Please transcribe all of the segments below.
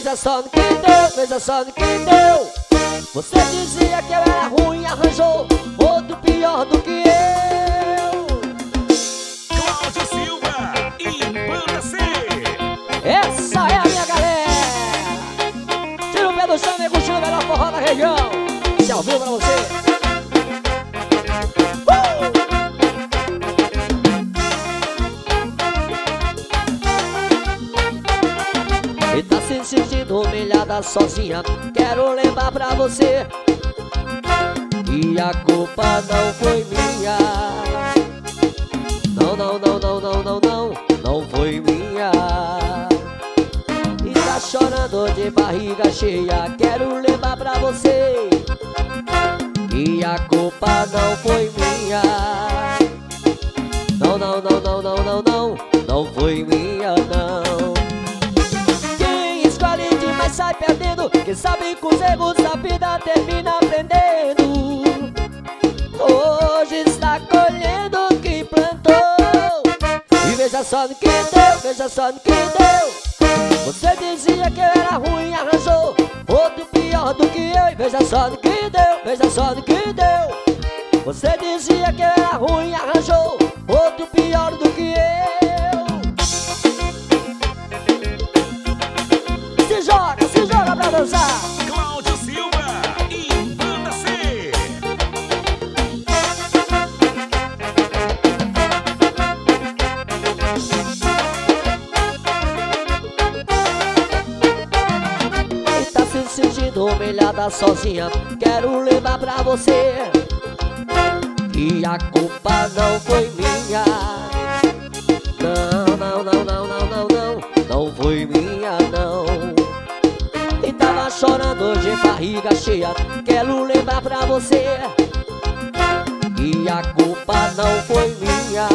veja só no que deu, veja só no que deu. Você dizia que eu era ruim e arranjou outro pior do que eu. Cláudio Silva e Banda C. Essa é a minha galera. Tira o pé do chão e curtindo o melhor forró da região. Se ao vivo pra você. E tá se sentindo humilhada sozinha, quero levar pra você. E a culpa não foi minha. Não, não, não, não, não, não, não, não foi minha. E tá chorando de barriga cheia, quero levar pra você. E a culpa não foi minha. Não, não, não, não, não, não, não, não foi minha, não. Mas sai perdendo, quem sabe com os erros da vida termina aprendendo. Hoje está colhendo o que plantou. E veja só no que deu, veja só no que deu. Você dizia que eu era ruim e arranjou outro pior do que eu. E veja só no que deu, veja só no que deu. Você dizia que eu era ruim e arranjou outro pior do que eu. Se joga pra dançar. Cláudio Silva e Banda C. E tá se sentindo humilhada sozinha, quero levar pra você. E a culpa não foi minha. Não, não, não, não, não, não, não, não foi minha, não. E tava chorando de barriga cheia, quero levar pra você. E a culpa não foi minha.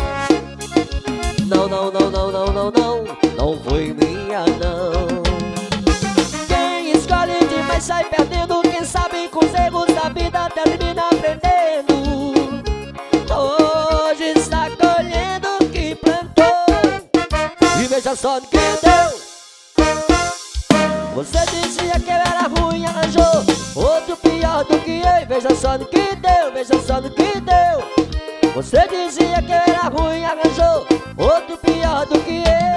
Não, não, não, não, não, não, não, não foi minha, não. Quem escolhe demais sai perdendo, quem sabe com os erros da vida termina aprendendo. Hoje está colhendo o que plantou. E veja só no que deu. Você dizia que eu era ruim e arranjou outro pior do que eu. E veja só no que deu, veja só no que deu. Você dizia que eu era ruim e arranjou outro pior do que eu.